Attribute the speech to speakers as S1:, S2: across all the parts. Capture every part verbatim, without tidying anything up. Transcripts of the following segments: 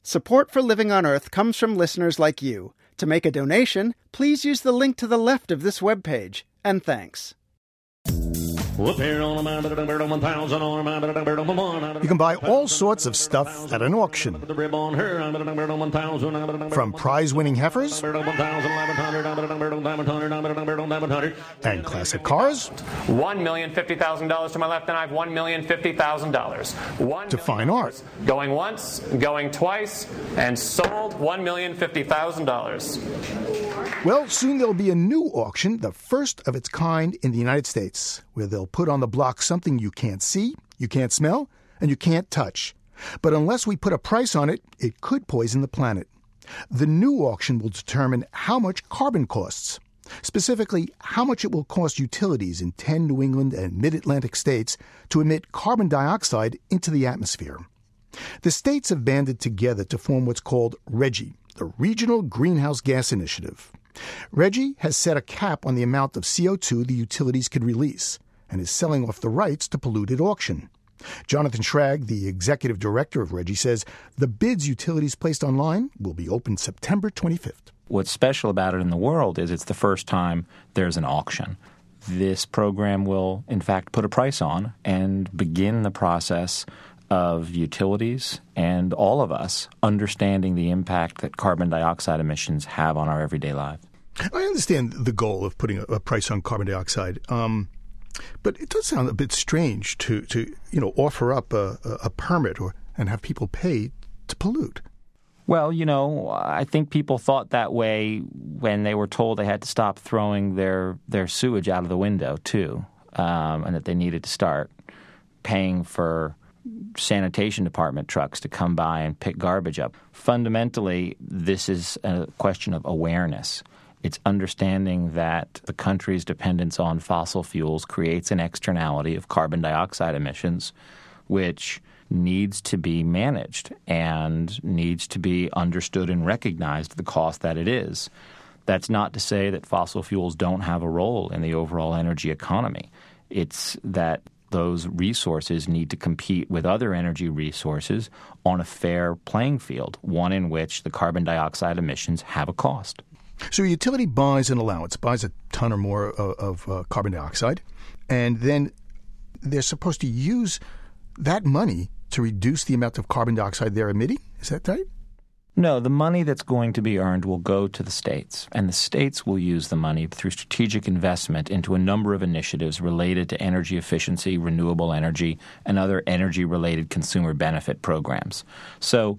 S1: Support for Living on Earth comes from listeners like you. To make a donation, please use the link to the left of this webpage. And thanks.
S2: You
S3: can buy all sorts of stuff at an auction. From prize-winning heifers and classic cars
S4: one million fifty thousand dollars to my left, and I have one million fifty thousand dollars.
S3: To fine art.
S4: Going once, going twice, and sold one million fifty thousand dollars.
S3: Well, soon there'll be a new auction, the first of its kind in the United States, where they'll put on the block something you can't see, you can't smell, and you can't touch. But unless we put a price on it, it could poison the planet. The new auction will determine how much carbon costs. Specifically, how much it will cost utilities in ten New England and mid-Atlantic states to emit carbon dioxide into the atmosphere. The states have banded together to form what's called RGGI, the Regional Greenhouse Gas Initiative. RGGI has set a cap on the amount of C O two the utilities could release and is selling off the rights to pollute at auction. Jonathan Schrag, the executive director of RGGI, says the bids utilities placed online will be open September twenty-fifth.
S5: What's special about it in the world is it's the first time there's an auction. This program will, in fact, put a price on and begin the process of utilities and all of us understanding the impact that carbon dioxide emissions have on our everyday lives.
S3: I understand the goal of putting a, a price on carbon dioxide, um, but it does sound a bit strange to, to you know, offer up a, a, a permit or and have people pay to pollute.
S5: Well, you know, I think people thought that way when they were told they had to stop throwing their, their sewage out of the window, too, um, and that they needed to start paying for sanitation department trucks to come by and pick garbage up. Fundamentally, this is a question of awareness. It's understanding that the country's dependence on fossil fuels creates an externality of carbon dioxide emissions, which needs to be managed and needs to be understood and recognized the cost that it is. That's not to say that fossil fuels don't have a role in the overall energy economy. It's that those resources need to compete with other energy resources on a fair playing field, one in which the carbon dioxide emissions have a cost.
S3: So a utility buys an allowance, buys a ton or more of, of uh, carbon dioxide, and then they're supposed to use that money to reduce the amount of carbon dioxide they're emitting? Is that right?
S5: No, the money that's going to be earned will go to the states, and the states will use the money through strategic investment into a number of initiatives related to energy efficiency, renewable energy, and other energy-related consumer benefit programs. So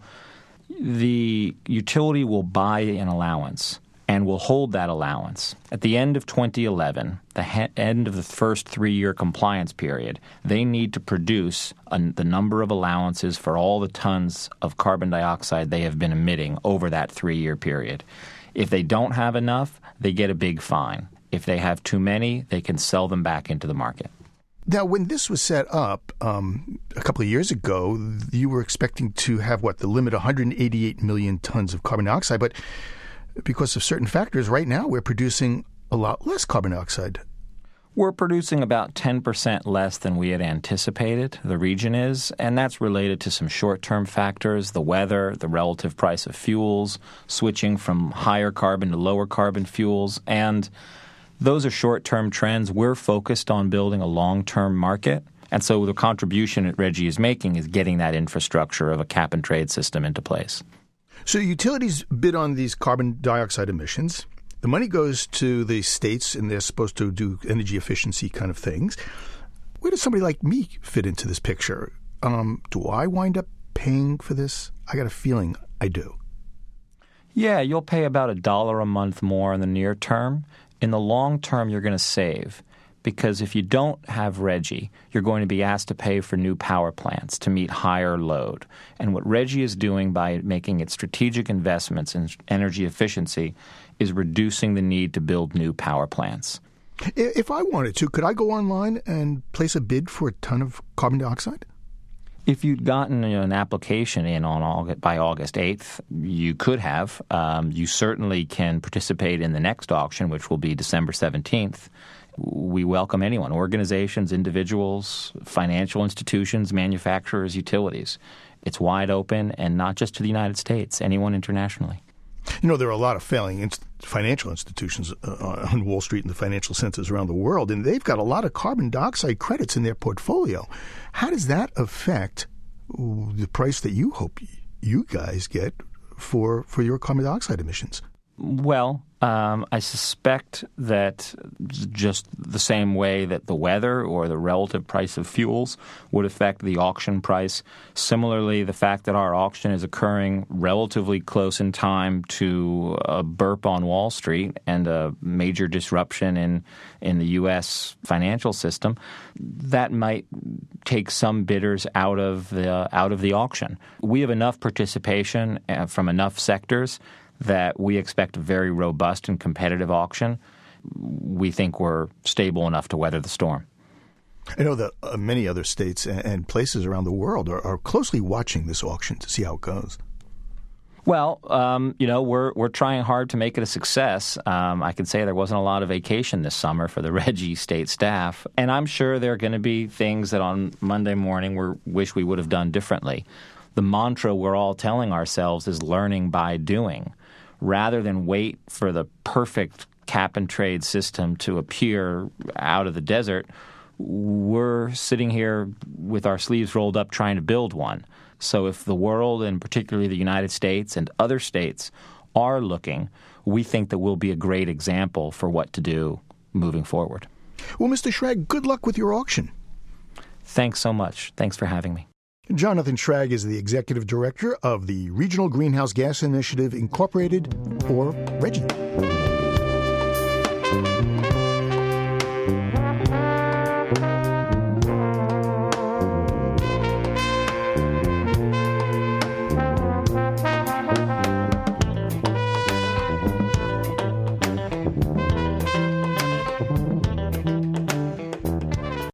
S5: the utility will buy an allowance and will hold that allowance. At the end of twenty eleven, the he- end of the first three-year compliance period, they need to produce a, the number of allowances for all the tons of carbon dioxide they have been emitting over that three-year period. If they don't have enough, they get a big fine. If they have too many, they can sell them back into the market.
S3: Now, when this was set up um, a couple of years ago, you were expecting to have, what, the limit one hundred eighty-eight million tons of carbon dioxide, but because of certain factors, right now we're producing a lot less carbon dioxide.
S5: We're producing about ten percent less than we had anticipated, the region is, and that's related to some short-term factors, the weather, the relative price of fuels, switching from higher carbon to lower carbon fuels, and those are short-term trends. We're focused on building a long-term market, and so the contribution that RGGI is making is getting that infrastructure of a cap-and-trade system into place.
S3: So utilities bid on these carbon dioxide emissions. The money goes to the states, and they're supposed to do energy efficiency kind of things. Where does somebody like me fit into this picture? Um, do I wind up paying for this? I got a feeling I do.
S5: Yeah, you'll pay about a dollar a month more in the near term. In the long term, you're going to save. Because if you don't have RGGI, you're going to be asked to pay for new power plants to meet higher load. And what RGGI is doing by making its strategic investments in energy efficiency is reducing the need to build new power plants.
S3: If I wanted to, could I go online and place a bid for a ton of carbon dioxide?
S5: If you'd gotten you know, an application in on August, by August eighth, you could have. Um, you certainly can participate in the next auction, which will be December seventeenth. We welcome anyone, organizations, individuals, financial institutions, manufacturers, utilities. It's wide open, and not just to the United States, anyone internationally.
S3: You know, there are a lot of failing inst- financial institutions uh, on Wall Street and the financial centers around the world, and they've got a lot of carbon dioxide credits in their portfolio. How does that affect the price that you hope you guys get for for your carbon dioxide emissions?
S5: Well, um, I suspect that just the same way that the weather or the relative price of fuels would affect the auction price. Similarly, the fact that our auction is occurring relatively close in time to a burp on Wall Street and a major disruption in, in the U S financial system, that might take some bidders out of the out of the auction. We have enough participation from enough sectors that we expect a very robust and competitive auction. We think we're stable enough to weather the storm.
S3: I know that uh, many other states and, and places around the world are, are closely watching this auction to see how it goes.
S5: Well, um, you know, we're we're trying hard to make it a success. Um, I can say there wasn't a lot of vacation this summer for the Reggie state staff, and I'm sure there are going to be things that on Monday morning we wish we would have done differently. The mantra we're all telling ourselves is learning by doing. Rather than wait for the perfect cap-and-trade system to appear out of the desert, we're sitting here with our sleeves rolled up trying to build one. So if the world, and particularly the United States and other states, are looking, we think that we'll be a great example for what to do moving forward.
S3: Well, Mister Schrag, good luck with your auction.
S5: Thanks so much. Thanks for having me.
S3: Jonathan Schrag is the Executive Director of the Regional Greenhouse Gas Initiative, Incorporated, or RGGI.